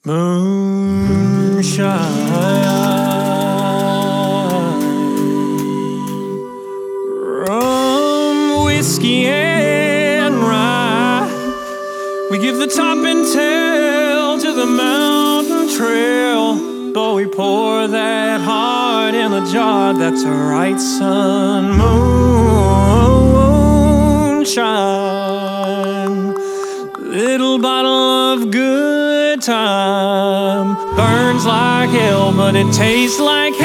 Moonshine, rum, whiskey, and rye. We give the top and tail to the mountain trail, but we pour that heart in a jar. That's right, son. Moonshine, little bottle of good time, burns like hell, but it tastes like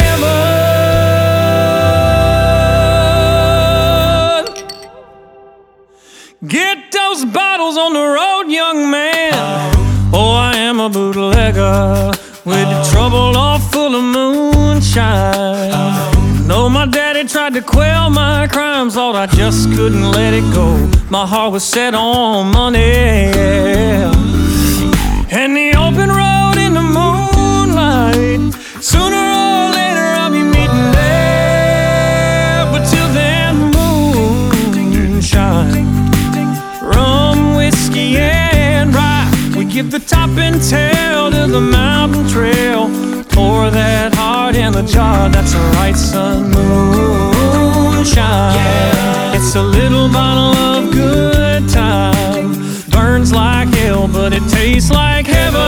heaven. Get those bottles on the road, young man. Oh, I am a bootlegger with the trouble all full of moonshine. No, my daddy tried to quell my crimes, thought I just couldn't let it go. My heart was set on money, and the open road in the moonlight. Sooner or later I'll be meeting there, but till then, moonshine, rum, whiskey, and rye. We give the top and tail to the mountain trail, pour that heart in the jar. That's right, son. Moonshine, it's a little bottle of good time, burns like hell, but it tastes like heaven.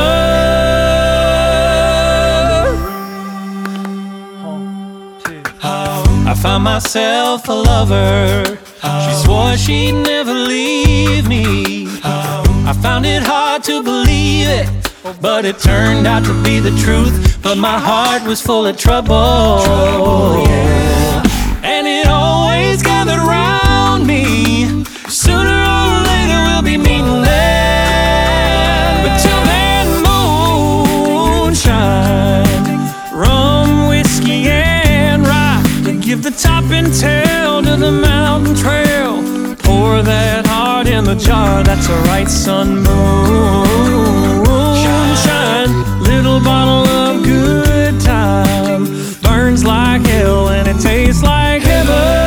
I found myself a lover. She swore she'd never leave me. I found it hard to believe it, but it turned out to be the truth. But my heart was full of trouble, yeah. And it always gathered around me. Sooner or later we'll be meeting there, but till then, moonshine, rum, whiskey, and rye. We give the top and tail to the mountain trail, pour that heart in the jar. That's a right, son. Moonshine, little bottle of good time, burns like hell, and it tastes like heaven.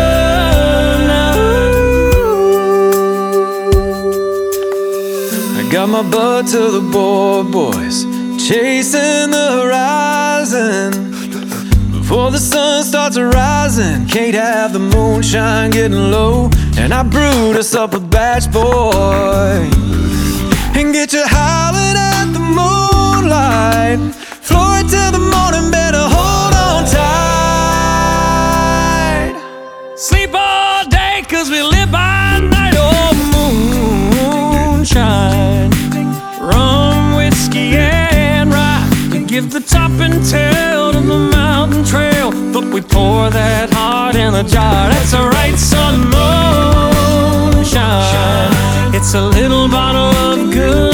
I got my butt to the board, boys, chasing the horizon. Before the sun starts rising, can't have the moonshine getting low. And I brewed us up a batch, boy, and get you howling at the moonlight. Floor it till the morning, better hold on tight. Sleep all day, cause we live by night. Oh, moonshine, rum, whiskey, and rye. We give the top and tail to the mountain trail, but we pour that heart in a jar. That's a right, son. Moonshine, it's a little bottle of good